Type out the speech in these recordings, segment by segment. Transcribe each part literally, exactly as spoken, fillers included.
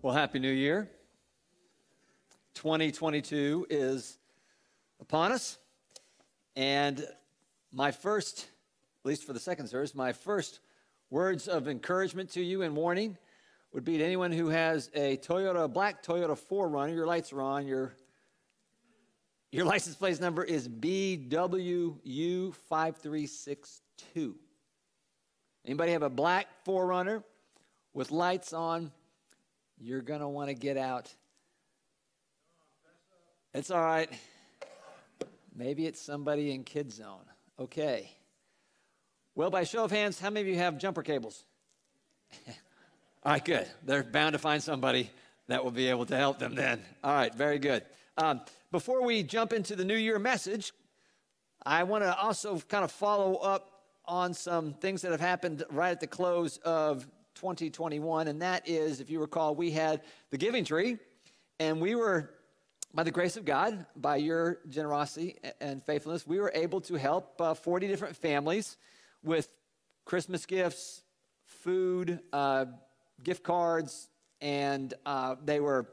Well, Happy New Year. twenty twenty-two is upon us. And my first, at least for the second service, my first words of encouragement to you and warning would be to anyone who has a Toyota, black Toyota four runner, your lights are on, your, your license plate number is B W U five three six two. Anybody have a black four runner with lights on? You're going to want to get out. It's all right. Maybe it's somebody in Kid Zone. Okay. Well, by show of hands, how many of you have jumper cables? All right, good. They're bound to find somebody that will be able to help them then. All right, very good. Um, before we jump into the New Year message, I want to also kind of follow up on some things that have happened right at the close of twenty twenty-one, and that is, if you recall, we had the Giving Tree, and we were, by the grace of God, by your generosity and faithfulness, we were able to help uh, forty different families with Christmas gifts, food, uh, gift cards, and uh, they were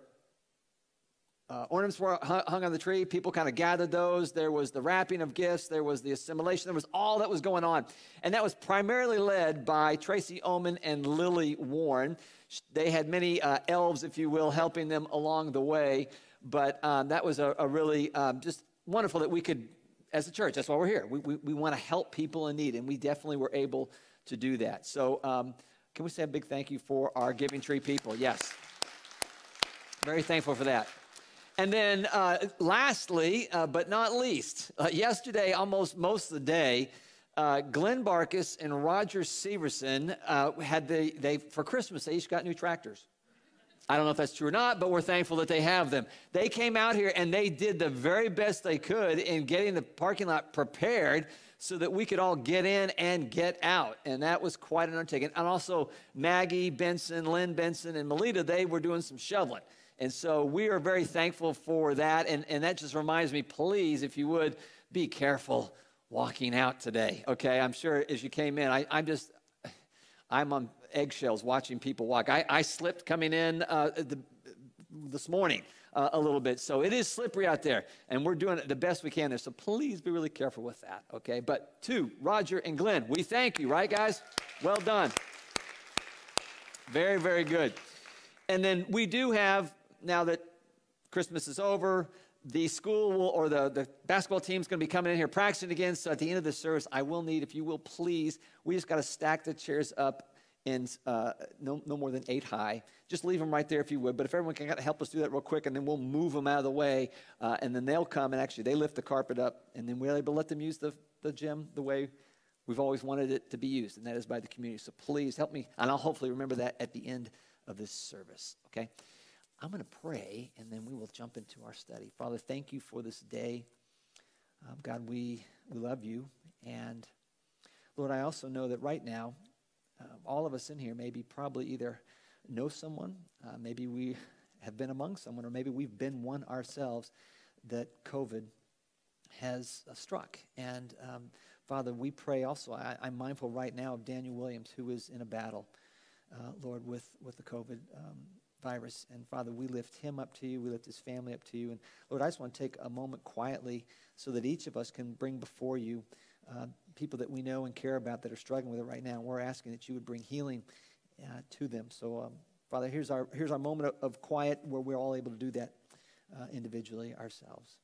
uh, ornaments were hung on the tree. People kind of gathered those. There was the wrapping of gifts. There was the assimilation. There was all that was going on. And that was primarily led by Tracy Oman and Lily Warren. They had many uh, elves, if you will, helping them along the way. But um, that was a, a really um, just wonderful that we could, as a church, that's why we're here. We, we, we want to help people in need, and we definitely were able to do that. So um, can we say a big thank you for our Giving Tree people? Yes. Very thankful for that. And then uh, lastly, uh, but not least, uh, yesterday, almost most of the day, uh, Glenn Barkus and Roger Severson uh, had the, they, for Christmas, they each got new tractors. I don't know if that's true or not, but we're thankful that they have them. They came out here and they did the very best they could in getting the parking lot prepared so that we could all get in and get out. And that was quite an undertaking. And also Maggie Benson, Lynn Benson, and Melita, they were doing some shoveling. And so we are very thankful for that. And, and that just reminds me, please, if you would, be careful walking out today. Okay, I'm sure as you came in, I, I'm just, I'm on eggshells watching people walk. I, I slipped coming in uh, the, this morning uh, a little bit. So it is slippery out there. And we're doing the best we can there. So please be really careful with that. Okay, but to Roger and Glenn, we thank you, right, guys? Well done. Very, very good. And then we do have, now that Christmas is over, the school will, or the, the basketball team's going to be coming in here practicing again. So at the end of the service, I will need, if you will, please, we just got to stack the chairs up in uh, no, no more than eight high. Just leave them right there if you would. But if everyone can help us do that real quick, and then we'll move them out of the way, uh, and then they'll come, and actually they lift the carpet up, and then we're able to let them use the, the gym the way we've always wanted it to be used, and that is by the community. So please help me, and I'll hopefully remember that at the end of this service, okay? I'm going to pray, and then we will jump into our study. Father, thank you for this day. Um, God, we, we love you. And, Lord, I also know that right now, uh, all of us in here maybe probably either know someone, uh, maybe we have been among someone, or maybe we've been one ourselves that COVID has uh, struck. And, um, Father, we pray also, I, I'm mindful right now of Daniel Williams, who is in a battle, uh, Lord, with, with the COVID um virus. And Father, we lift him up to you. We lift his family up to you. And Lord, I just want to take a moment quietly so that each of us can bring before you uh, people that we know and care about that are struggling with it right now. And we're asking that you would bring healing uh, to them. So, um, Father, here's our here's our moment of, of quiet where we're all able to do that uh, individually ourselves.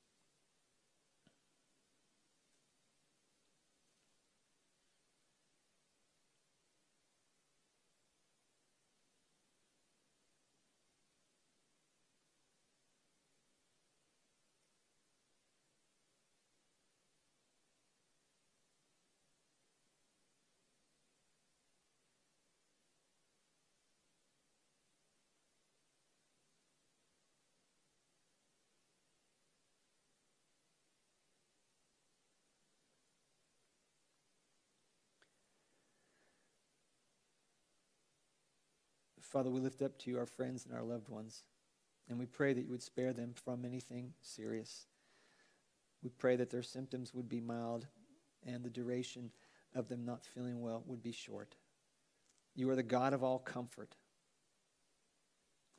Father, we lift up to you our friends and our loved ones, and we pray that you would spare them from anything serious. We pray that their symptoms would be mild and the duration of them not feeling well would be short. You are the God of all comfort.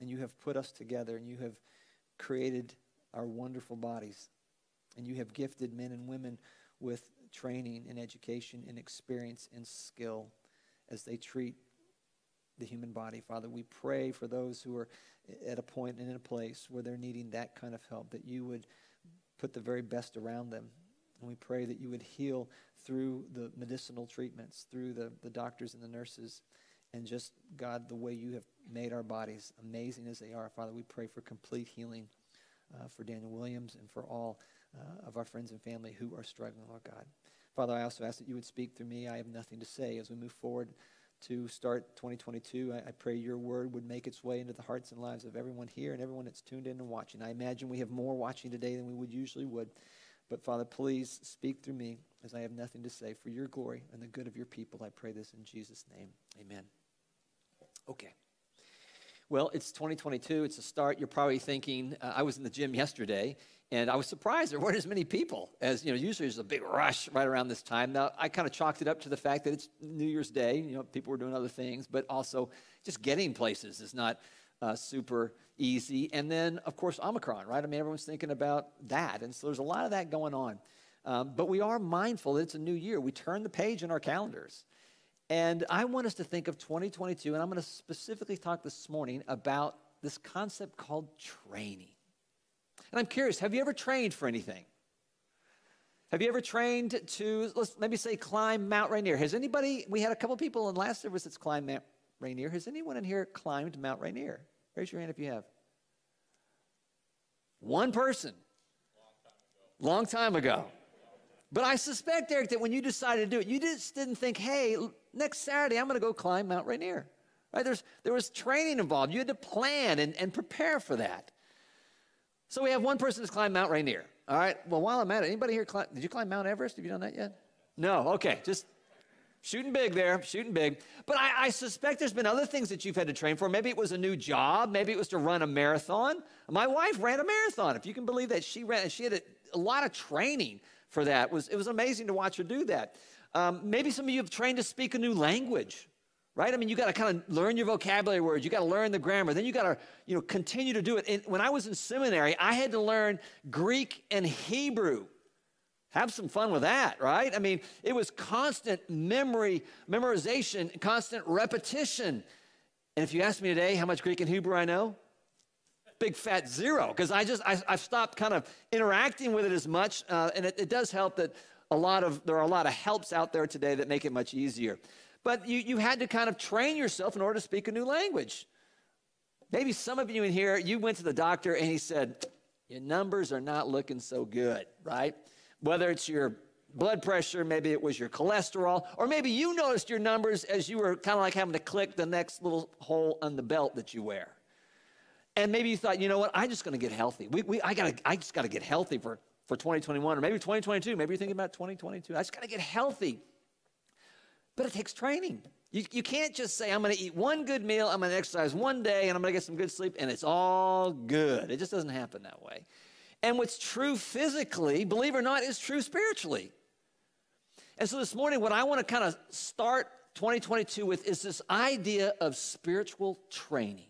and you have put us together, and you have created our wonderful bodies, and you have gifted men and women with training and education and experience and skill as they treat the human body. Father, we pray for those who are at a point and in a place where they're needing that kind of help, that you would put the very best around them. And we pray that you would heal through the medicinal treatments, through the, the doctors and the nurses, and just, God, the way you have made our bodies, amazing as they are. Father, we pray for complete healing uh, for Daniel Williams and for all uh, of our friends and family who are struggling, Lord God. Father, I also ask that you would speak through me. I have nothing to say as we move forward to start twenty twenty-two. I, I pray your word would make its way into the hearts and lives of everyone here and everyone that's tuned in and watching. I imagine we have more watching today than we would usually would. But Father, please speak through me as I have nothing to say for your glory and the good of your people. I pray this in Jesus' name. Amen. Okay. Well, it's twenty twenty-two. It's a start. You're probably thinking, uh, I was in the gym yesterday, and I was surprised there weren't as many people as, you know, usually there's a big rush right around this time. Now, I kind of chalked it up to the fact that it's New Year's Day. You know, people were doing other things, but also just getting places is not uh, super easy. And then, of course, Omicron, right? I mean, everyone's thinking about that. And so there's a lot of that going on. Um, but we are mindful that it's a new year. We turn the page in our calendars. And I want us to think of twenty twenty-two, and I'm going to specifically talk this morning about this concept called training. And I'm curious, have you ever trained for anything? Have you ever trained to, let's maybe say, climb Mount Rainier? Has anybody, we had a couple people in last service that's climbed Mount Rainier. Has anyone in here climbed Mount Rainier? Raise your hand if you have. One person. Long time ago. Long time ago. But I suspect, Eric, that when you decided to do it, you just didn't think, hey, next Saturday I'm going to go climb Mount Rainier. Right? There's, there was training involved. You had to plan and, and prepare for that. So we have one person that's climbed Mount Rainier. All right. Well, while I'm at it, anybody here climb, did you climb Mount Everest? Have you done that yet? No. Okay. Just shooting big there, shooting big. But I, I suspect there's been other things that you've had to train for. Maybe it was a new job. Maybe it was to run a marathon. My wife ran a marathon. If you can believe that, she ran. She had a, a lot of training for that. It was, it was amazing to watch her do that. Um, maybe some of you have trained to speak a new language. Right? I mean, you got to kind of learn your vocabulary words. You got to learn the grammar. Then you got to, you know, continue to do it. And when I was in seminary, I had to learn Greek and Hebrew. Have some fun with that, right? I mean, it was constant memory, memorization, constant repetition. And if you ask me today how much Greek and Hebrew I know, big fat zero, because I just, I, I've stopped kind of interacting with it as much. Uh, and it, it does help that a lot of, there are a lot of helps out there today that make it much easier. But you, you had to kind of train yourself in order to speak a new language. Maybe some of you in here, you went to the doctor and he said, your numbers are not looking so good, right? Whether it's your blood pressure, maybe it was your cholesterol, or maybe you noticed your numbers as you were kind of like having to click the next little hole on the belt that you wear. And maybe you thought, you know what, I'm just going to get healthy. We, we, I, gotta, I just got to get healthy for, for twenty twenty-one, or maybe twenty twenty-two. Maybe you're thinking about twenty twenty-two. I just got to get healthy. But it takes training. You, you can't just say, I'm going to eat one good meal, I'm going to exercise one day, and I'm going to get some good sleep, and it's all good. It just doesn't happen that way. And what's true physically, believe it or not, is true spiritually. And so this morning, what I want to kind of start twenty twenty-two with is this idea of spiritual training,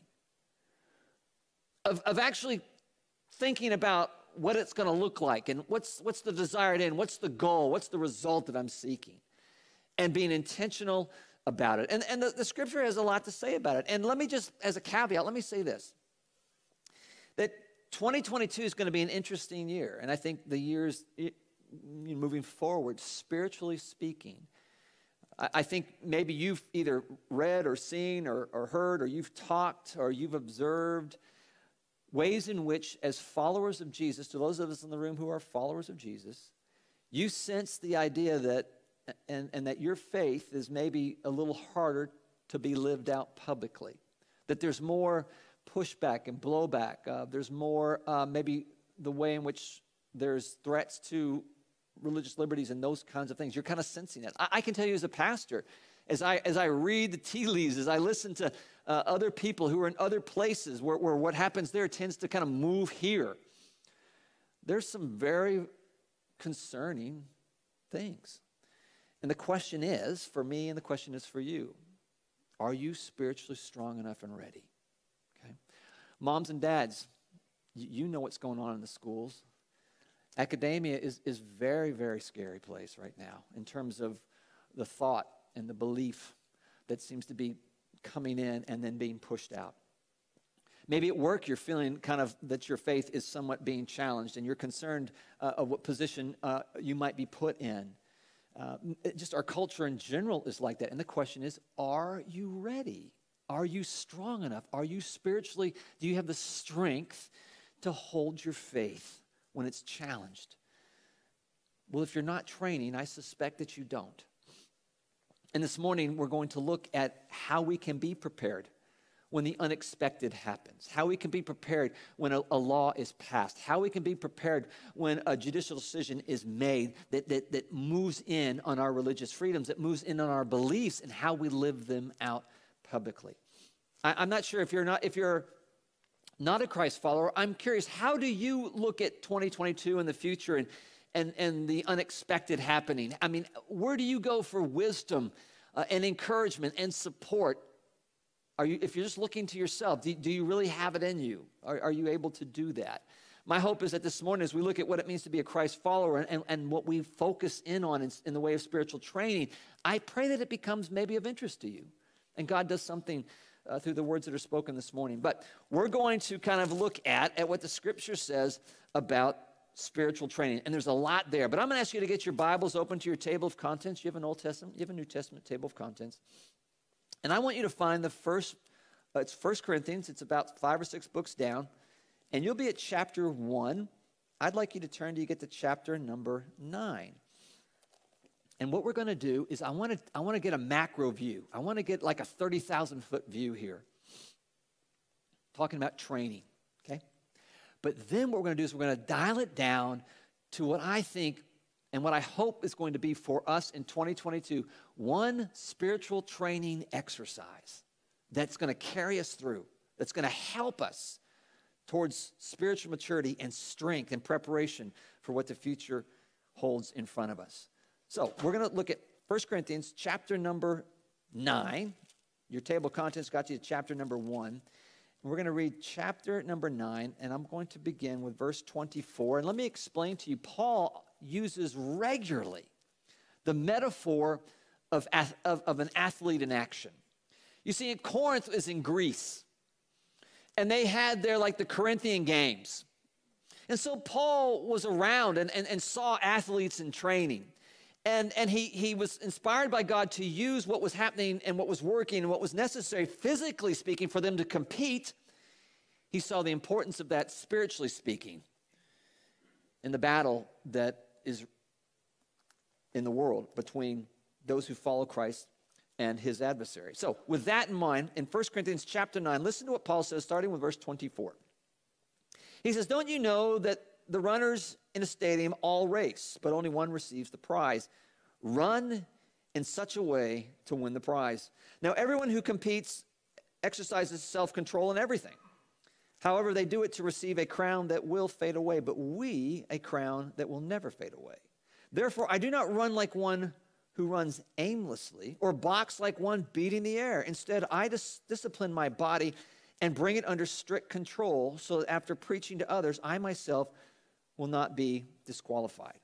of, of actually thinking about what it's going to look like, and what's, what's the desired end, what's the goal, what's the result that I'm seeking. And being intentional about it. And, and the, the scripture has a lot to say about it. And let me just, as a caveat, let me say this. That twenty twenty-two is going to be an interesting year. And I think the years moving forward, spiritually speaking, I, I think maybe you've either read or seen or, or heard or you've talked or you've observed ways in which, as followers of Jesus, to those of us in the room who are followers of Jesus, you sense the idea that And, and that your faith is maybe a little harder to be lived out publicly, that there's more pushback and blowback. Uh, there's more uh, maybe the way in which there's threats to religious liberties and those kinds of things. You're kind of sensing that. I, I can tell you as a pastor, as I, as I read the tea leaves, as I listen to uh, other people who are in other places where, where what happens there tends to kind of move here, there's some very concerning things. And the question is, for me, and the question is for you, are you spiritually strong enough and ready? Okay. Moms and dads, y- you know what's going on in the schools. Academia is is very, very scary place right now in terms of the thought and the belief that seems to be coming in and then being pushed out. Maybe at work you're feeling kind of that your faith is somewhat being challenged and you're concerned uh, of what position uh, you might be put in. Uh, it, just our culture in general is like that. And the question is, are you ready? Are you strong enough? Are you spiritually, do you have the strength to hold your faith when it's challenged? Well, if you're not training, I suspect that you don't. And this morning, we're going to look at how we can be prepared when the unexpected happens, how we can be prepared when a, a law is passed, how we can be prepared when a judicial decision is made that, that, that moves in on our religious freedoms, that moves in on our beliefs and how we live them out publicly. I, I'm not sure if you're not, if you're not a Christ follower, I'm curious, how do you look at twenty twenty-two and the future and And, and the unexpected happening? I mean, where do you go for wisdom uh, and encouragement and support? Are you, if you're just looking to yourself, do, do you really have it in you? Are, are you able to do that? My hope is that this morning, as we look at what it means to be a Christ follower and, and, and what we focus in on in, in the way of spiritual training, I pray that it becomes maybe of interest to you. And God does something uh, through the words that are spoken this morning. But we're going to kind of look at, at what the Scripture says about spiritual training. And there's a lot there. But I'm going to ask you to get your Bibles open to your table of contents. You have an Old Testament, you have a New Testament table of contents. And I want you to find the first, uh, it's First Corinthians. It's about five or six books down. And you'll be at chapter one. I'd like you to turn to you get to chapter number nine. And what we're going to do is I want to I want to get a macro view. I want to get like a thirty thousand foot view here. Talking about training, okay? But then what we're going to do is we're going to dial it down to what I think and what I hope is going to be for us in twenty twenty-two, one spiritual training exercise that's going to carry us through, that's going to help us towards spiritual maturity and strength and preparation for what the future holds in front of us. So we're going to look at First Corinthians chapter number nine. Your table of contents got you to chapter number one. We're going to read chapter number nine, and I'm going to begin with verse twenty-four. And let me explain to you, Paul uses regularly the metaphor of, of, of an athlete in action. You see, Corinth is in Greece, and they had their, like the Corinthian Games. And so Paul was around and, and, and saw athletes in training. And, and he, he was inspired by God to use what was happening and what was working and what was necessary, physically speaking, for them to compete. He saw the importance of that, spiritually speaking, in the battle that is in the world between those who follow Christ and his adversary. So with that in mind, in First Corinthians chapter nine, listen to what Paul says, starting with verse twenty-four. He says, "Don't you know that the runners in a stadium all race, but only one receives the prize? Run in such a way to win the prize. Now, everyone who competes exercises self-control in everything. However, they do it to receive a crown that will fade away, but we a crown that will never fade away. Therefore, I do not run like one who runs aimlessly or box like one beating the air. Instead, I dis- discipline my body and bring it under strict control, so that after preaching to others, I myself will not be disqualified."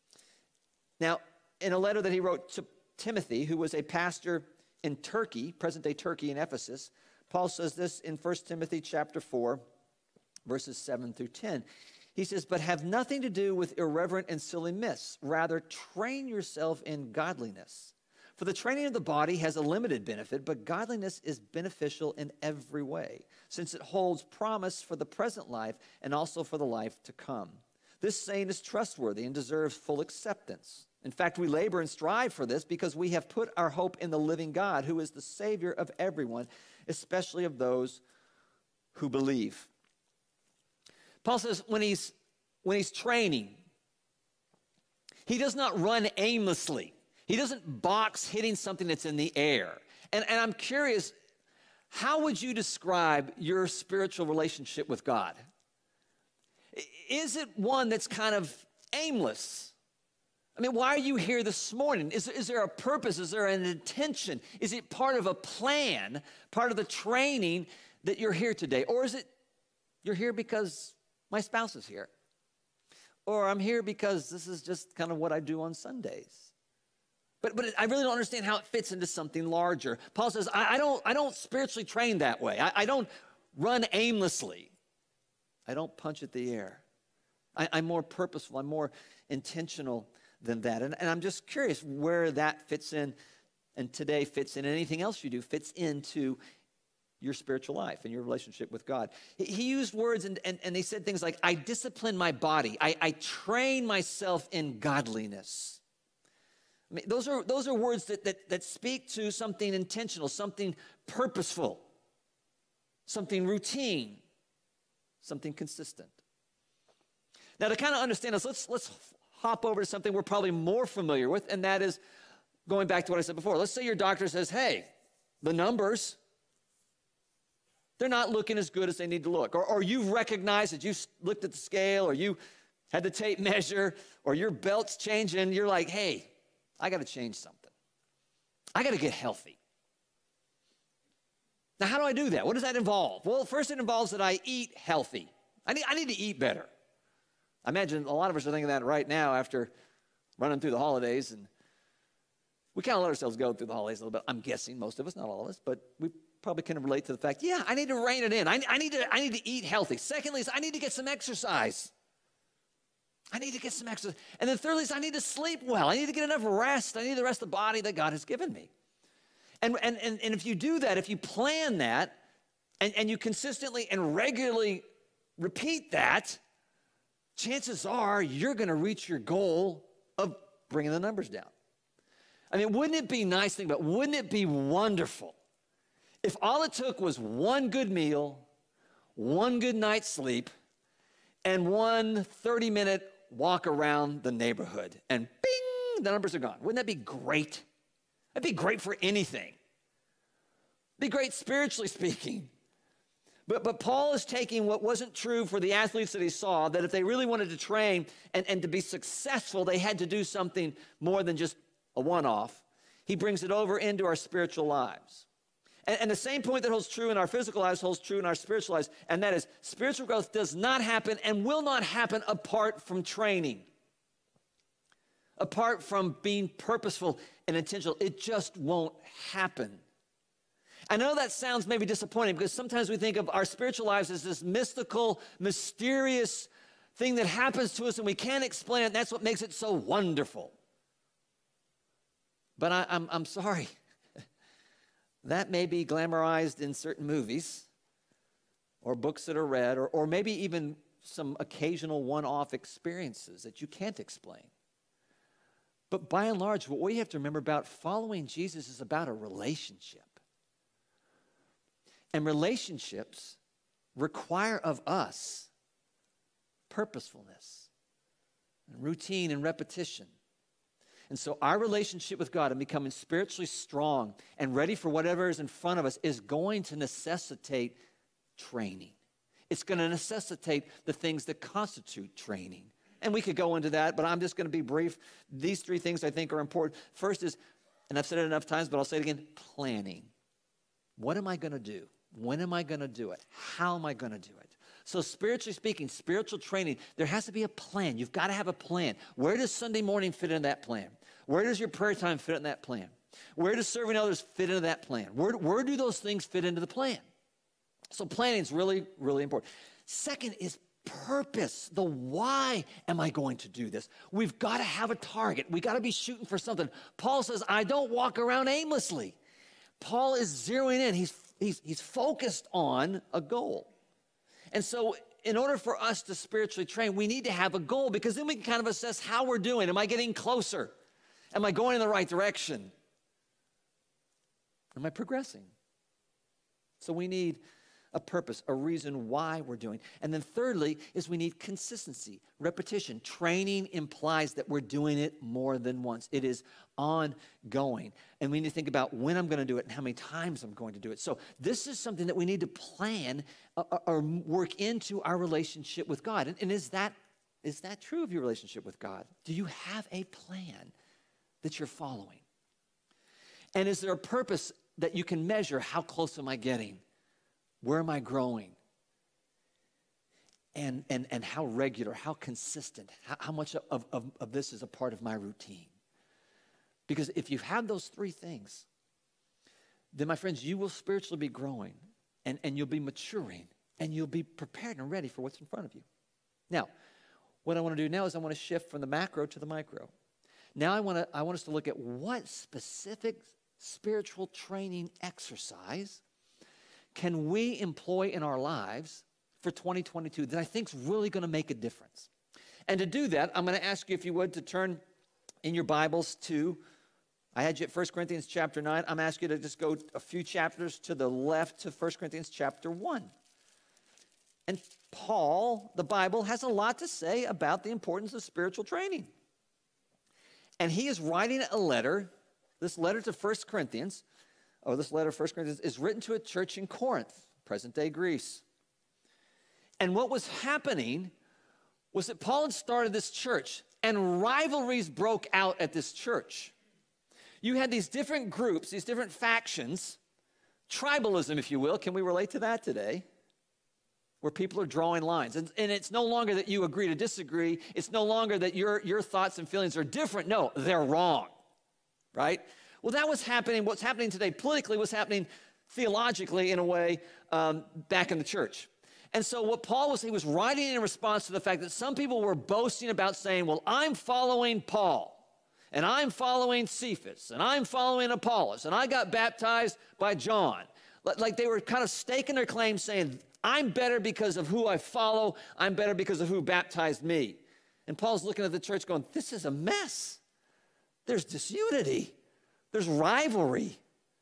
Now, in a letter that he wrote to Timothy, who was a pastor in Turkey, present-day Turkey in Ephesus, Paul says this in First Timothy chapter four, verses seven through ten. He says, "But have nothing to do with irreverent and silly myths. Rather, train yourself in godliness. For the training of the body has a limited benefit, but godliness is beneficial in every way, since it holds promise for the present life and also for the life to come. This saying is trustworthy and deserves full acceptance. In fact, we labor and strive for this because we have put our hope in the living God, who is the Savior of everyone, especially of those who believe." Paul says when he's, when he's training, he does not run aimlessly. He doesn't box hitting something that's in the air. And, and I'm curious, how would you describe your spiritual relationship with God? Is it one that's kind of aimless? I mean, why are you here this morning? Is, is there a purpose? Is there an intention? Is it part of a plan, part of the training that you're here today? Or is it You're here because my spouse is here. Or I'm here because this is just kind of what I do on Sundays. But, but I really don't understand how it fits into something larger. Paul says, I, I, don't, I don't spiritually train that way. I, I don't run aimlessly. I don't punch at the air. I, I'm more purposeful. I'm more intentional than that. And, and I'm just curious where that fits in, and today fits in, and anything else you do fits into your spiritual life and your relationship with God. He, he used words, and, and, and they said things like, I discipline my body. I, I train myself in godliness. I mean, those are, those are words that, that, that speak to something intentional, something purposeful, something routine, something consistent. Now, to kind of understand this, let's, let's hop over to something we're probably more familiar with, and that is going back to what I said before. Let's say your doctor says, hey, the numbers, they're not looking as good as they need to look. Or, or you've recognized that you looked at the scale, or you had the tape measure, or your belt's changing. You're like, hey, I got to change something. I got to get healthy. Now, how do I do that? What does that involve? Well, first it involves that I eat healthy. I need, I need to eat better. I imagine a lot of us are thinking that right now after running through the holidays, and we kind of let ourselves go through the holidays a little bit. I'm guessing most of us, not all of us, but we probably can relate to the fact, yeah, I need to rein it in. I, I, need to, I need to eat healthy. Secondly is I need to get some exercise. I need to get some exercise. And then thirdly is I need to sleep well. I need to get enough rest. I need the rest of the body that God has given me. And, and, and, and if you do that, if you plan that, and, and you consistently and regularly repeat that, chances are you're going to reach your goal of bringing the numbers down. I mean, wouldn't it be nice thing, but wouldn't it be wonderful if all it took was one good meal, one good night's sleep, and one thirty-minute walk around the neighborhood, and bing, the numbers are gone? Wouldn't that be great? That'd be great for anything. It'd be great spiritually speaking. But, but Paul is taking what wasn't true for the athletes that he saw, that if they really wanted to train and, and to be successful, they had to do something more than just a one-off. He brings it over into our spiritual lives. And, and the same point that holds true in our physical lives holds true in our spiritual lives, and that is spiritual growth does not happen and will not happen apart from training, apart from being purposeful and intentional. It just won't happen. I know that sounds maybe disappointing because sometimes we think of our spiritual lives as this mystical, mysterious thing that happens to us and we can't explain it, and that's what makes it so wonderful. But I, I'm, I'm sorry. That may be glamorized in certain movies or books that are read, or, or maybe even some occasional one-off experiences that you can't explain. But by and large, what we have to remember about following Jesus is about a relationship. And relationships require of us purposefulness, and routine and repetition. And so our relationship with God and becoming spiritually strong and ready for whatever is in front of us is going to necessitate training. It's going to necessitate the things that constitute training. And we could go into that, but I'm just going to be brief. These three things I think are important. First is, and I've said it enough times, but I'll say it again, planning. What am I going to do? When am I going to do it? How am I going to do it? So spiritually speaking, spiritual training, there has to be a plan. You've got to have a plan. Where does Sunday morning fit in that plan? Where does your prayer time fit in that plan? Where does serving others fit into that plan? Where, where do those things fit into the plan? So planning is really, really important. Second is purpose. The why am I going to do this? We've got to have a target. We've got to be shooting for something. Paul says, I don't walk around aimlessly. Paul is zeroing in. He's He's, he's focused on a goal. And so in order for us to spiritually train, we need to have a goal, because then we can kind of assess how we're doing. Am I getting closer? Am I going in the right direction? Am I progressing? So we need a purpose, a reason why we're doing. And then thirdly is we need consistency, repetition. Training implies that we're doing it more than once. It is ongoing. And we need to think about when I'm going to do it and how many times I'm going to do it. So this is something that we need to plan uh, or work into our relationship with God. And, and is that, is that true of your relationship with God? Do you have a plan that you're following? And is there a purpose that you can measure? How close am I getting? Where am I growing? and, and, and how regular, how consistent, how, how much of, of, of this is a part of my routine. Because if you have those three things, then, my friends, you will spiritually be growing, and, and you'll be maturing, and you'll be prepared and ready for what's in front of you. Now, what I want to do now is I want to shift from the macro to the micro. Now I want to I want us to look at what specific spiritual training exercise can we employ in our lives for twenty twenty-two that I think is really going to make a difference. And to do that, I'm going to ask you, if you would, to turn in your Bibles to, I had you at First Corinthians chapter nine. I'm asking you to just go a few chapters to the left to First Corinthians chapter one. And Paul, the Bible, has a lot to say about the importance of spiritual training. And he is writing a letter, this letter to First Corinthians, or this letter of First Corinthians is written to a church in Corinth, present-day Greece. And what was happening was that Paul had started this church, and rivalries broke out at this church. You had these different groups, these different factions, tribalism, if you will. Can we relate to that today? Where people are drawing lines. And, and it's no longer that you agree to disagree. It's no longer that your, your thoughts and feelings are different. No, they're wrong, right? Well, that was happening. What's happening today politically was happening theologically in a way um, back in the church. And so what Paul was, he was writing in response to the fact that some people were boasting about saying, well, I'm following Paul, and I'm following Cephas, and I'm following Apollos, and I got baptized by John. Like they were kind of staking their claim saying, I'm better because of who I follow. I'm better because of who baptized me. And Paul's looking at the church going, this is a mess. There's disunity. There's rivalry.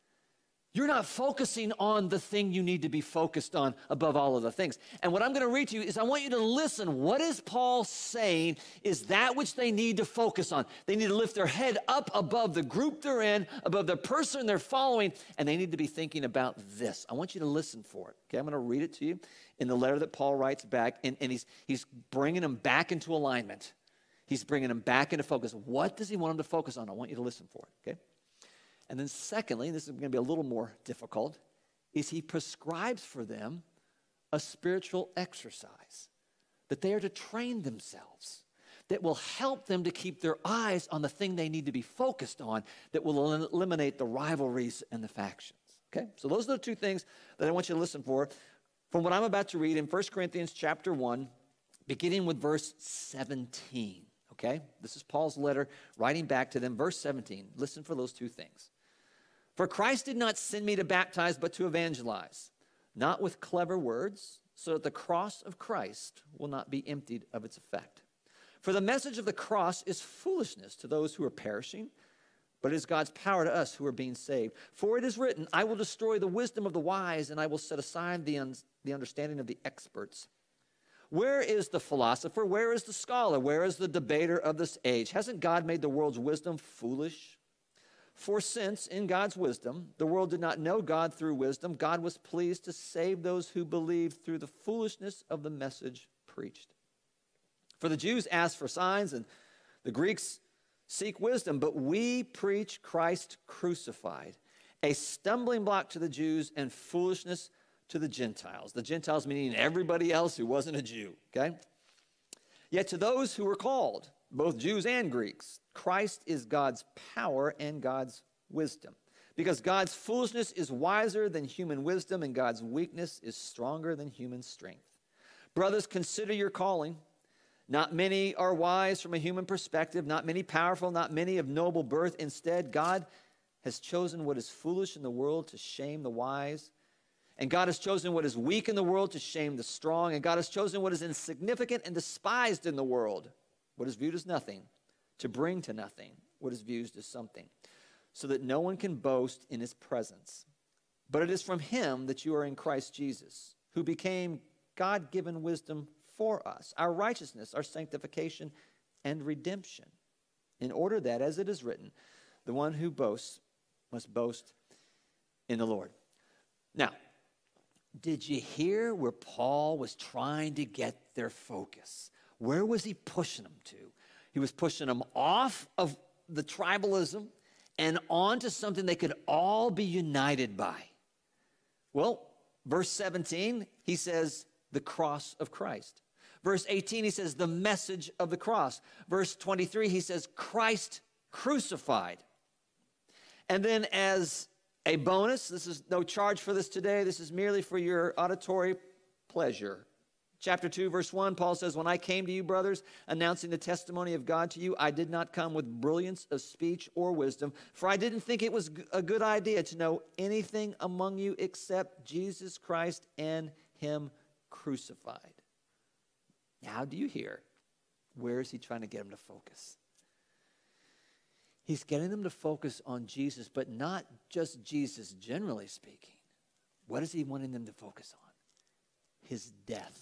You're not focusing on the thing you need to be focused on above all other things. And what I'm going to read to you is I want you to listen. What is Paul saying is that which they need to focus on. They need to lift their head up above the group they're in, above the person they're following, and they need to be thinking about this. I want you to listen for it. Okay, I'm going to read it to you in the letter that Paul writes back, and, and he's, he's bringing them back into alignment. He's bringing them back into focus. What does he want them to focus on? I want you to listen for it, okay? And then secondly, this is going to be a little more difficult, is he prescribes for them a spiritual exercise that they are to train themselves, that will help them to keep their eyes on the thing they need to be focused on, that will el- eliminate the rivalries and the factions. Okay? So those are the two things that I want you to listen for from what I'm about to read in First Corinthians chapter one, beginning with verse seventeen. Okay? This is Paul's letter writing back to them. Verse seventeen. Listen for those two things. For Christ did not send me to baptize, but to evangelize, not with clever words, so that the cross of Christ will not be emptied of its effect. For the message of the cross is foolishness to those who are perishing, but it is God's power to us who are being saved. For it is written, I will destroy the wisdom of the wise, and I will set aside the, un- the understanding of the experts. Where is the philosopher? Where is the scholar? Where is the debater of this age? Hasn't God made the world's wisdom foolish? For since, in God's wisdom, the world did not know God through wisdom, God was pleased to save those who believed through the foolishness of the message preached. For the Jews ask for signs, and the Greeks seek wisdom, but we preach Christ crucified, a stumbling block to the Jews and foolishness to the Gentiles. The Gentiles meaning everybody else who wasn't a Jew, okay? Yet to those who were called, both Jews and Greeks, Christ is God's power and God's wisdom. Because God's foolishness is wiser than human wisdom, and God's weakness is stronger than human strength. Brothers, consider your calling. Not many are wise from a human perspective, not many powerful, not many of noble birth. Instead, God has chosen what is foolish in the world to shame the wise. And God has chosen what is weak in the world to shame the strong. And God has chosen what is insignificant and despised in the world, what is viewed as nothing, to bring to nothing what is viewed as something, so that no one can boast in his presence. But it is from him that you are in Christ Jesus, who became God-given wisdom for us, our righteousness, our sanctification, and redemption, in order that, as it is written, the one who boasts must boast in the Lord. Now, did you hear where Paul was trying to get their focus? Where was he pushing them to? He was pushing them off of the tribalism and onto something they could all be united by. Well, verse seventeen, he says, the cross of Christ. Verse eighteen, he says, the message of the cross. Verse twenty-three, he says, Christ crucified. And then as a bonus, this is no charge for this today, this is merely for your auditory pleasure. Chapter two, verse one, Paul says, when I came to you, brothers, announcing the testimony of God to you, I did not come with brilliance of speech or wisdom, for I didn't think it was a good idea to know anything among you except Jesus Christ and him crucified. Now, do you hear? Where is he trying to get them to focus? He's getting them to focus on Jesus, but not just Jesus, generally speaking. What is he wanting them to focus on? His death.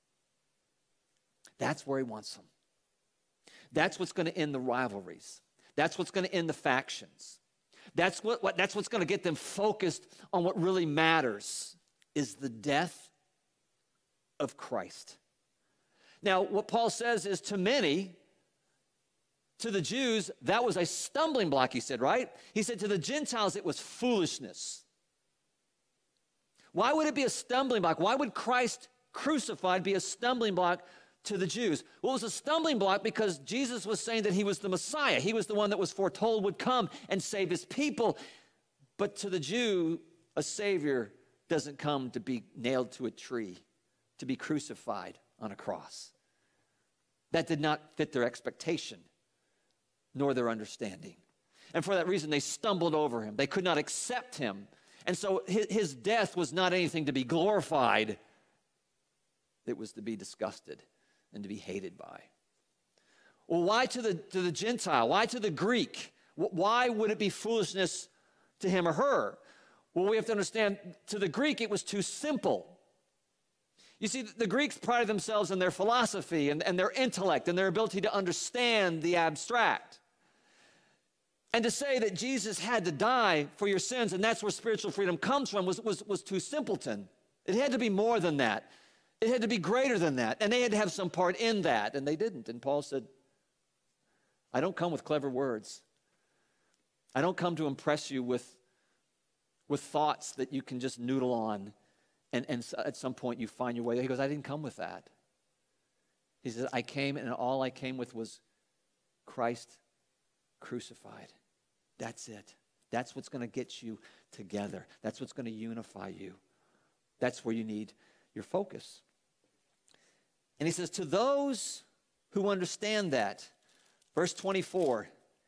That's where he wants them. That's what's going to end the rivalries. That's what's going to end the factions. That's, what, what, that's what's going to get them focused on what really matters, is the death of Christ. Now, what Paul says is to many, to the Jews, that was a stumbling block, he said, right? He said to the Gentiles, it was foolishness. Why would it be a stumbling block? Why would Christ crucified be a stumbling block to the Jews? Well, it was a stumbling block because Jesus was saying that he was the Messiah. He was the one that was foretold would come and save his people. But to the Jew, a Savior doesn't come to be nailed to a tree, to be crucified on a cross. That did not fit their expectation, nor their understanding. And for that reason, they stumbled over him. They could not accept him. And so his death was not anything to be glorified. It was to be disgusted and to be hated by. Well, why to the, to the Gentile? Why to the Greek? Why would it be foolishness to him or her? Well, we have to understand, to the Greek, it was too simple. You see, the Greeks prided themselves in their philosophy and, and their intellect and their ability to understand the abstract. And to say that Jesus had to die for your sins, and that's where spiritual freedom comes from, was, was, was too simpleton. It had to be more than that. It had to be greater than that. And they had to have some part in that, and they didn't. And Paul said, I don't come with clever words. I don't come to impress you with, with thoughts that you can just noodle on, and, and at some point you find your way. He goes, I didn't come with that. He says, I came, and all I came with was Christ crucified. That's it. That's what's going to get you together. That's what's going to unify you. That's where you need your focus. And he says, to those who understand that, verse twenty-four,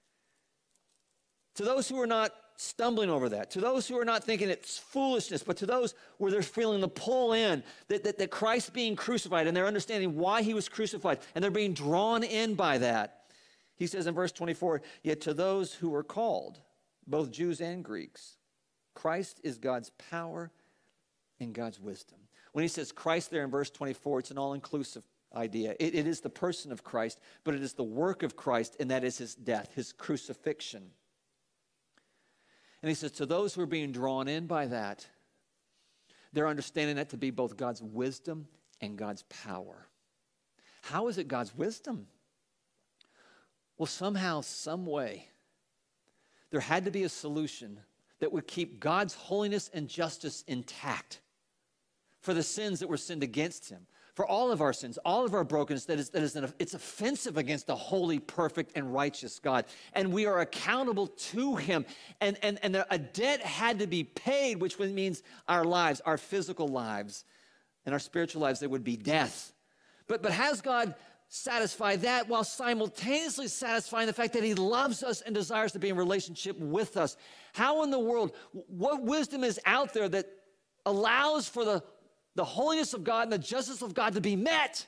to those who are not stumbling over that, to those who are not thinking it's foolishness, but to those where they're feeling the pull in, that, that, that Christ being crucified, and they're understanding why he was crucified, and they're being drawn in by that. He says in verse twenty-four, yet to those who are called, both Jews and Greeks, Christ is God's power and God's wisdom. When he says Christ there in verse twenty-four, it's an all-inclusive idea. It, it is the person of Christ, but it is the work of Christ, and that is his death, his crucifixion. And he says to those who are being drawn in by that, they're understanding that to be both God's wisdom and God's power. How is it God's wisdom? Well, somehow, some way, there had to be a solution that would keep God's holiness and justice intact for the sins that were sinned against him, for all of our sins, all of our brokenness that is, that is an, it's offensive against a holy, perfect, and righteous God. And we are accountable to him. And, and, and a debt had to be paid, which means our lives, our physical lives, and our spiritual lives, there would be death. But, but has God satisfy that while simultaneously satisfying the fact that he loves us and desires to be in relationship with us? How in the world, what wisdom is out there that allows for the, the holiness of God and the justice of God to be met,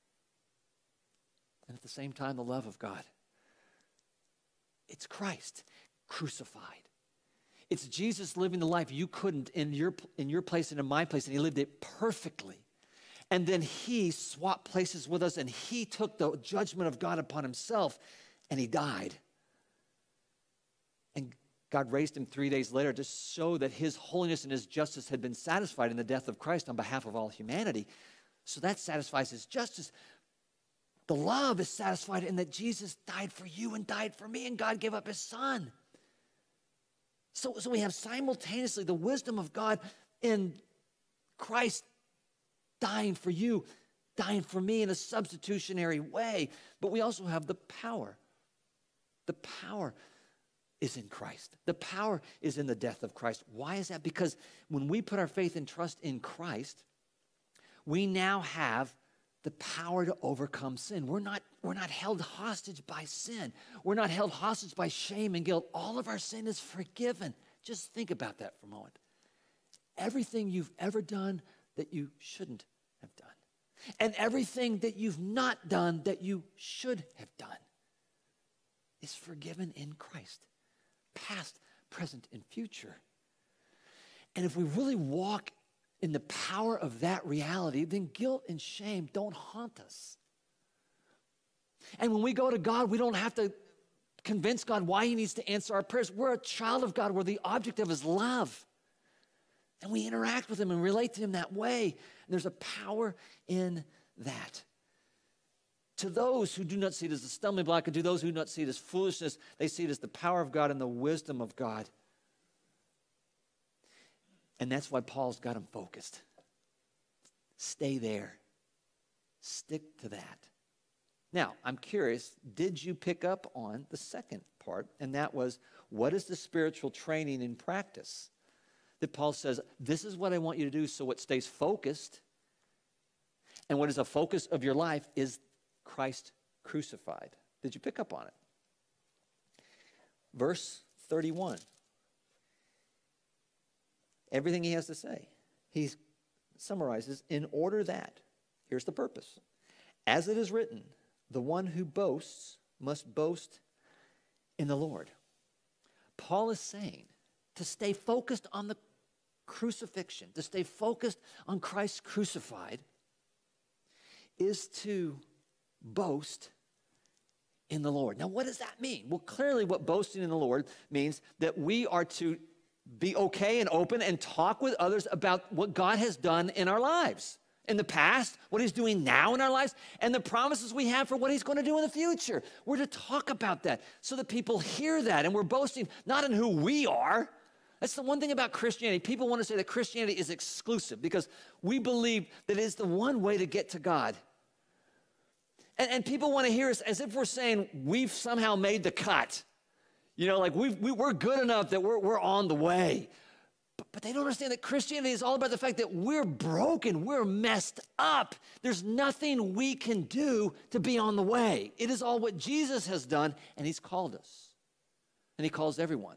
and at the same time the love of God? It's Christ crucified. It's Jesus living the life you couldn't in your, in your place and in my place, and he lived it perfectly. And then he swapped places with us, and he took the judgment of God upon himself, and he died. And God raised him three days later to show that his holiness and his justice had been satisfied in the death of Christ on behalf of all humanity. So that satisfies his justice. The love is satisfied in that Jesus died for you and died for me, and God gave up his son. So, so we have simultaneously the wisdom of God in Christ dying for you, dying for me in a substitutionary way, but we also have the power. The power is in Christ. The power is in the death of Christ. Why is that? Because when we put our faith and trust in Christ, we now have the power to overcome sin. We're not, we're not held hostage by sin. We're not held hostage by shame and guilt. All of our sin is forgiven. Just think about that for a moment. Everything you've ever done that you shouldn't have done, and everything that you've not done that you should have done is forgiven in Christ. Past, present, and future. And if we really walk in the power of that reality, then guilt and shame don't haunt us. And when we go to God, we don't have to convince God why he needs to answer our prayers. We're a child of God. We're the object of his love. And we interact with him and relate to him that way. And there's a power in that. To those who do not see it as a stumbling block, and to those who do not see it as foolishness, they see it as the power of God and the wisdom of God. And that's why Paul's got them focused. Stay there. Stick to that. Now, I'm curious, did you pick up on the second part? And that was, what is the spiritual training in practice? That Paul says, this is what I want you to do so it stays focused. And what is a focus of your life is Christ crucified. Did you pick up on it? Verse thirty-one. Everything he has to say. He summarizes, in order that, here's the purpose. As it is written, the one who boasts must boast in the Lord. Paul is saying to stay focused on the crucifixion, to stay focused on Christ crucified, is to boast in the Lord. Now, what does that mean? Well, clearly what boasting in the Lord means that we are to be okay and open and talk with others about what God has done in our lives. In the past, what he's doing now in our lives, and the promises we have for what he's going to do in the future. We're to talk about that so that people hear that, and we're boasting not in who we are. That's the one thing about Christianity. People want to say that Christianity is exclusive because we believe that it is the one way to get to God. And, and people want to hear us as if we're saying we've somehow made the cut. You know, like we've, we, we're good enough that we're, we're on the way. But, but they don't understand that Christianity is all about the fact that we're broken. We're messed up. There's nothing we can do to be on the way. It is all what Jesus has done, and he's called us. And he calls everyone.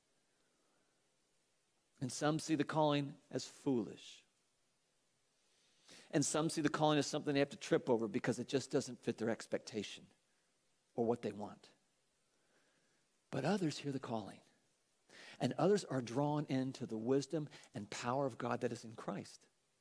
And some see the calling as foolish. And some see the calling as something they have to trip over because it just doesn't fit their expectation or what they want. But others hear the calling. And others are drawn into the wisdom and power of God that is in Christ.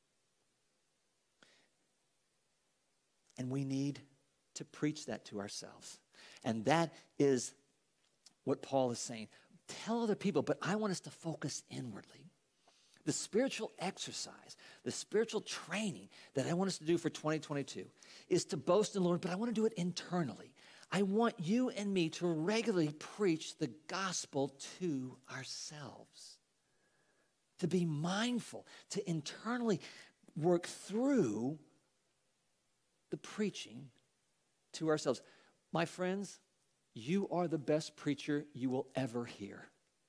And we need to preach that to ourselves. And that is what Paul is saying. Tell other people, but I want us to focus inwardly. The spiritual exercise, the spiritual training that I want us to do for twenty twenty-two is to boast in the Lord, but I want to do it internally. I want you and me to regularly preach the gospel to ourselves, to be mindful, to internally work through the preaching to ourselves. My friends, you are the best preacher you will ever hear.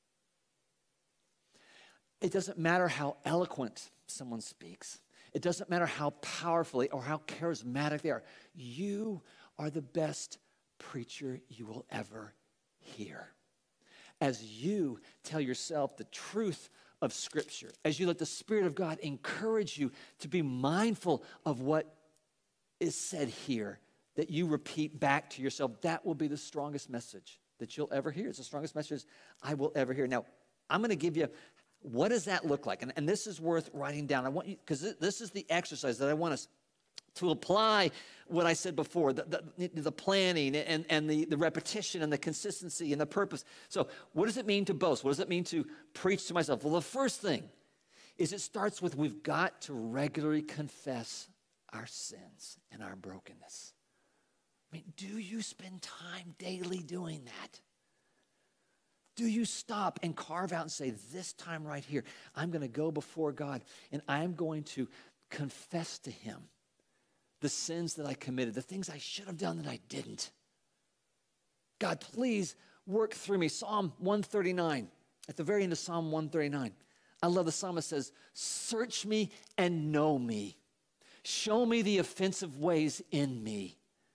It doesn't matter how eloquent someone speaks. It doesn't matter how powerfully or how charismatic they are. You are the best preacher you will ever hear. As you tell yourself the truth of Scripture, as you let the Spirit of God encourage you to be mindful of what is said here, that you repeat back to yourself, that will be the strongest message that you'll ever hear. It's the strongest message I will ever hear. Now, I'm going to give you, what does that look like? And, and this is worth writing down. I want you, because this is the exercise that I want us to apply what I said before, the, the, the planning and, and the, the repetition and the consistency and the purpose. So what does it mean to boast? What does it mean to preach to myself? Well, the first thing is it starts with we've got to regularly confess our sins and our brokenness. I mean, do you spend time daily doing that? Do you stop and carve out and say, this time right here, I'm going to go before God and I'm going to confess to him the sins that I committed, the things I should have done that I didn't. God, please work through me. Psalm one thirty-nine, at the very end of Psalm one thirty-nine, I love the psalmist says, search me and know me. Show me the offensive ways in me.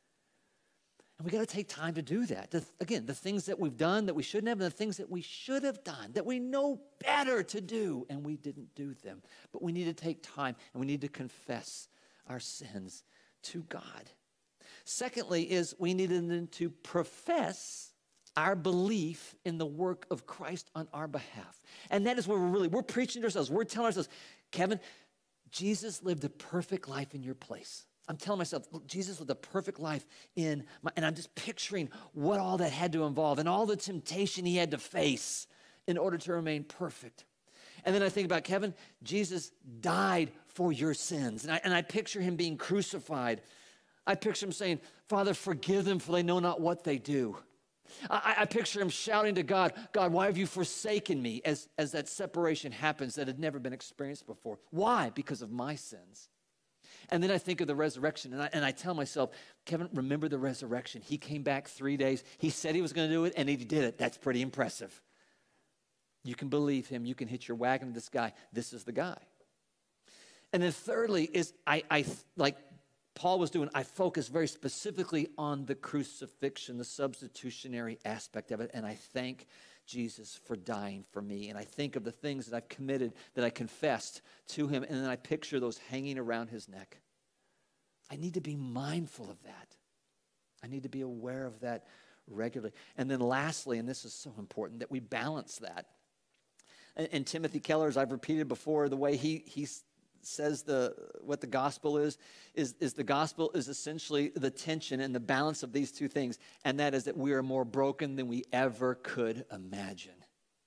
And we got to take time to do that. The, again, the things that we've done that we shouldn't have, and the things that we should have done, that we know better to do, and we didn't do them. But we need to take time, and we need to confess our sins to God. Secondly is we need to profess our belief in the work of Christ on our behalf. And that is where we're really, we're preaching to ourselves. We're telling ourselves, Kevin, Jesus lived a perfect life in your place. I'm telling myself, look, Jesus lived a perfect life in my, and I'm just picturing what all that had to involve and all the temptation he had to face in order to remain perfect. And then I think about, Kevin, Jesus died for your sins. And I, and I picture him being crucified. I picture him saying, Father, forgive them, for they know not what they do. I, I picture him shouting to God, God, why have you forsaken me? As, as that separation happens that had never been experienced before. Why? Because of my sins. And then I think of the resurrection, and I, and I tell myself, Kevin, remember the resurrection. He came back three days. He said he was going to do it, and he did it. That's pretty impressive. You can believe him. You can hitch your wagon to this guy. This is the guy. And then thirdly is, I, I like Paul was doing, I focus very specifically on the crucifixion, the substitutionary aspect of it, and I thank Jesus for dying for me. And I think of the things that I've committed, that I confessed to him, and then I picture those hanging around his neck. I need to be mindful of that. I need to be aware of that regularly. And then lastly, and this is so important, that we balance that. And, and Timothy Keller, as I've repeated before, the way he he says the what the gospel is, is, is the gospel is essentially the tension and the balance of these two things, and that is that we are more broken than we ever could imagine.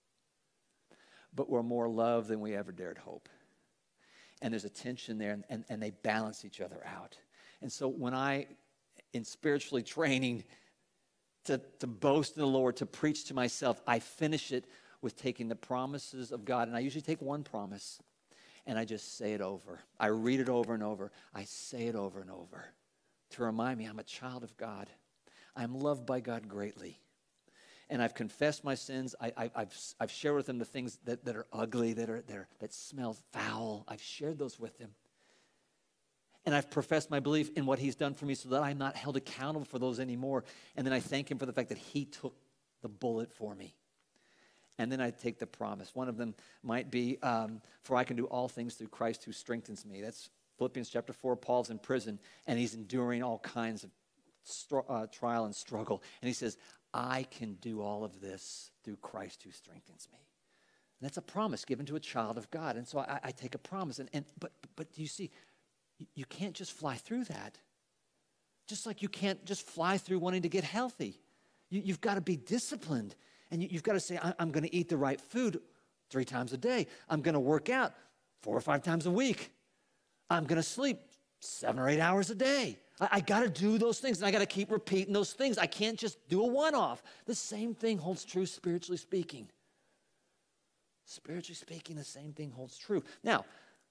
But we're more loved than we ever dared hope. And there's a tension there, and, and, and they balance each other out. And so when I, in spiritually training to, to boast in the Lord, to preach to myself, I finish it with taking the promises of God, and I usually take one promise, and I just say it over. I read it over and over. I say it over and over to remind me I'm a child of God. I'm loved by God greatly. And I've confessed my sins. I, I, I've, I've shared with him the things that, that are ugly, that, are, that, are, that smell foul. I've shared those with him. And I've professed my belief in what he's done for me so that I'm not held accountable for those anymore. And then I thank him for the fact that he took the bullet for me. And then I take the promise. One of them might be, um, for I can do all things through Christ who strengthens me. That's Philippians chapter four. Paul's in prison, and he's enduring all kinds of str- uh, trial and struggle. And he says, I can do all of this through Christ who strengthens me. And that's a promise given to a child of God. And so I, I take a promise. And, and but, but do you see, you, you can't just fly through that. Just like you can't just fly through wanting to get healthy. You, you've got to be disciplined. And you, you've got to say, I, I'm going to eat the right food three times a day. I'm going to work out four or five times a week. I'm going to sleep seven or eight hours a day. I, I got to do those things, and I got to keep repeating those things. I can't just do a one-off. The same thing holds true spiritually speaking. Spiritually speaking, the same thing holds true. Now,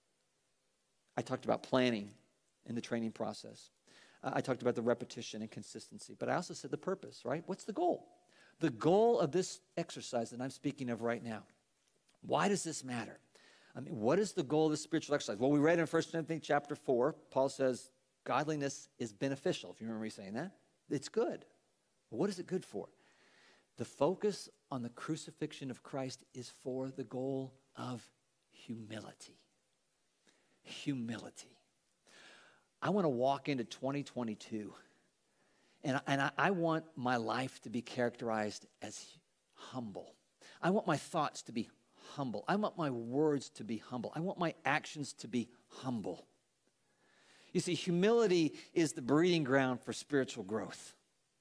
I talked about planning in the training process. Uh, I talked about the repetition and consistency, but I also said the purpose, right? What's the goal? The goal of this exercise that I'm speaking of right now, why does this matter? I mean, what is the goal of this spiritual exercise? Well, we read in First Timothy chapter four, Paul says, godliness is beneficial. If you remember me saying that, it's good. What is it good for? The focus on the crucifixion of Christ is for the goal of humility. Humility. I want to walk into twenty twenty-two, and, and I, I want my life to be characterized as humble. I want my thoughts to be humble. I want my words to be humble. I want my actions to be humble. You see, humility is the breeding ground for spiritual growth.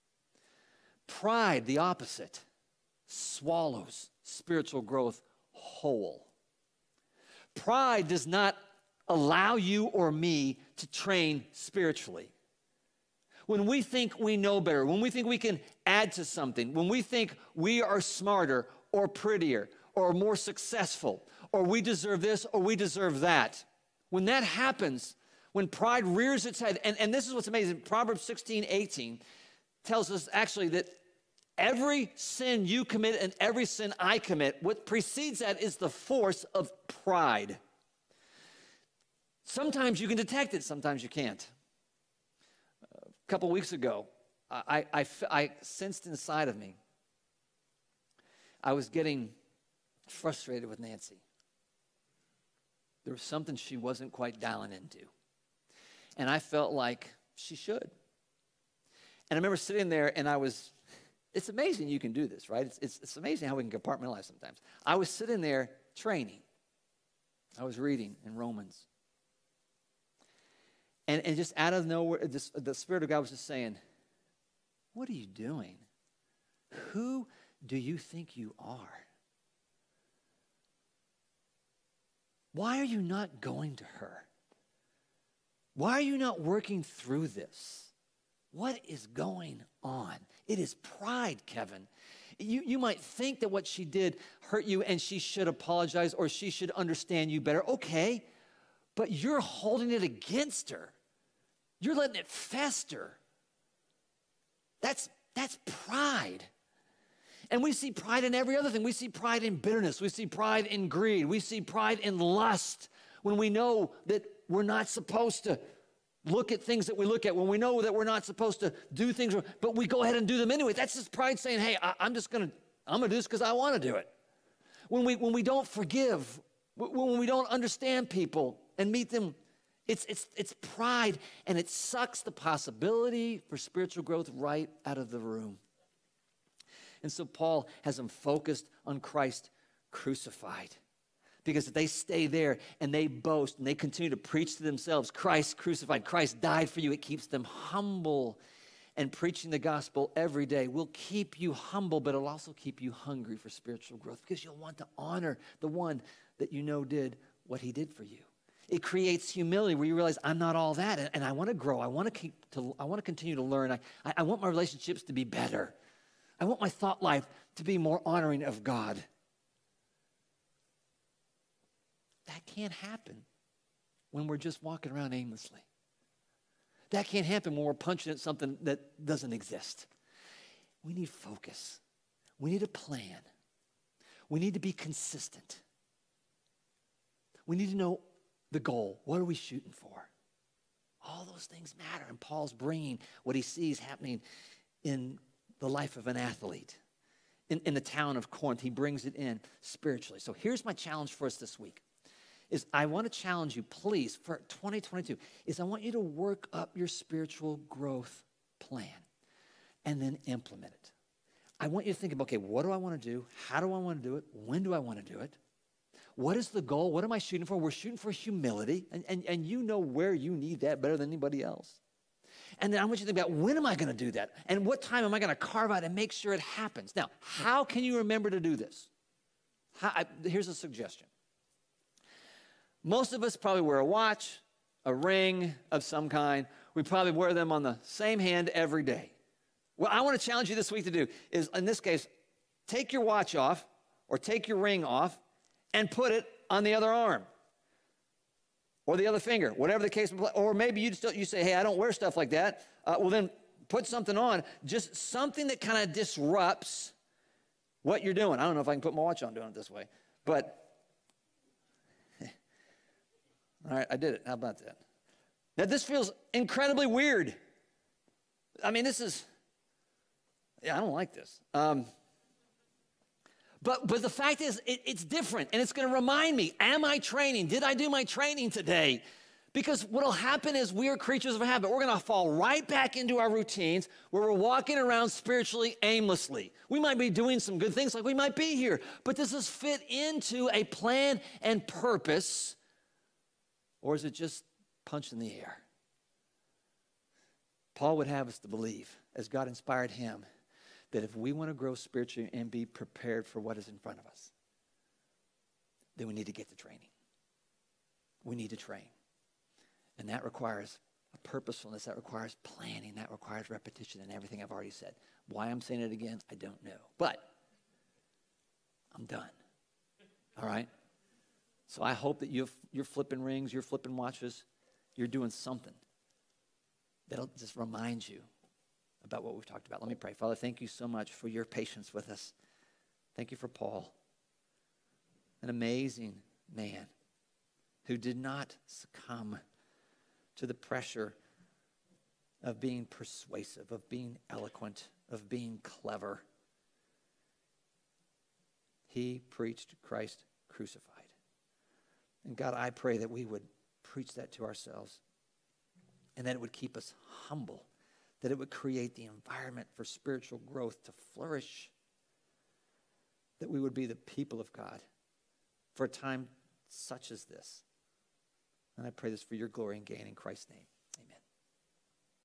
Pride, the opposite, swallows spiritual growth whole. Pride does not allow you or me to train spiritually. When we think we know better, when we think we can add to something, when we think we are smarter or prettier or more successful, or we deserve this or we deserve that, when that happens, When pride rears its head, and, and this is what's amazing, Proverbs sixteen, eighteen tells us actually that every sin you commit and every sin I commit, what precedes that is the force of pride. Sometimes you can detect it, sometimes you can't. A couple weeks ago, I, I, I sensed inside of me, I was getting frustrated with Nancy. There was something she wasn't quite dialing into. And I felt like she should. And I remember sitting there and I was, it's amazing you can do this, right? It's, it's, it's amazing how we can compartmentalize sometimes. I was sitting there training. I was reading in Romans. And, and just out of nowhere, this, the Spirit of God was just saying, what are you doing? Who do you think you are? Why are you not going to her? Why are you not working through this? What is going on? It is pride, Kevin. You, you might think that what she did hurt you and she should apologize or she should understand you better. Okay, but you're holding it against her. You're letting it fester. That's, that's pride. And we see pride in every other thing. We see pride in bitterness. We see pride in greed. We see pride in lust when we know that we're not supposed to look at things that we look at, when we know that we're not supposed to do things, but we go ahead and do them anyway. That's just pride saying, hey, I, I'm just going to, I'm going to do this because I want to do it. When we, when we don't forgive, when we don't understand people and meet them, it's, it's, it's pride, and it sucks the possibility for spiritual growth right out of the room. And so Paul has them focused on Christ crucified. Because if they stay there and they boast and they continue to preach to themselves, Christ crucified, Christ died for you, it keeps them humble. And preaching the gospel every day will keep you humble, but it'll also keep you hungry for spiritual growth because you'll want to honor the one that you know did what he did for you. It creates humility where you realize I'm not all that, and, and I want to grow. I want to keep to. I want to continue to learn. I, I, I want my relationships to be better. I want my thought life to be more honoring of God. That can't happen when we're just walking around aimlessly. That can't happen when we're punching at something that doesn't exist. We need focus. We need a plan. We need to be consistent. We need to know the goal. What are we shooting for? All those things matter. And Paul's bringing what he sees happening in the life of an athlete. In, in the town of Corinth, he brings it in spiritually. So here's my challenge for us this week. Is I want to challenge you, please, for twenty twenty-two, is I want you to work up your spiritual growth plan and then implement it. I want you to think about, okay, what do I want to do? How do I want to do it? When do I want to do it? What is the goal? What am I shooting for? We're shooting for humility, and, and, and you know where you need that better than anybody else. And then I want you to think about, when am I going to do that? And what time am I going to carve out and make sure it happens? Now, how can you remember to do this? How, I, here's a suggestion. Most of us probably wear a watch, a ring of some kind. We probably wear them on the same hand every day. What I want to challenge you this week to do is, in this case, take your watch off or take your ring off and put it on the other arm or the other finger, whatever the case may be. Or maybe you still you say, hey, I don't wear stuff like that. Uh, well, then put something on, just something that kind of disrupts what you're doing. I don't know if I can put my watch on doing it this way, but all right, I did it. How about that? Now, this feels incredibly weird. I mean, this is, yeah, I don't like this. Um, but, but the fact is, it, it's different, and it's going to remind me, am I training? Did I do my training today? Because what will happen is we are creatures of habit. We're going to fall right back into our routines where we're walking around spiritually aimlessly. We might be doing some good things, like we might be here, but does this fit into a plan and purpose? Or is it just punch in the air? Paul would have us to believe, as God inspired him, that if we want to grow spiritually and be prepared for what is in front of us, then we need to get to training. We need to train. And that requires a purposefulness. That requires planning. That requires repetition and everything I've already said. Why I'm saying it again, I don't know. But I'm done. All right? So I hope that you've, you're flipping rings, you're flipping watches, you're doing something that'll just remind you about what we've talked about. Let me pray. Father, thank you so much for your patience with us. Thank you for Paul, an amazing man who did not succumb to the pressure of being persuasive, of being eloquent, of being clever. He preached Christ crucified. And God, I pray that we would preach that to ourselves and that it would keep us humble, that it would create the environment for spiritual growth to flourish, that we would be the people of God for a time such as this. And I pray this for your glory and gain in Christ's name.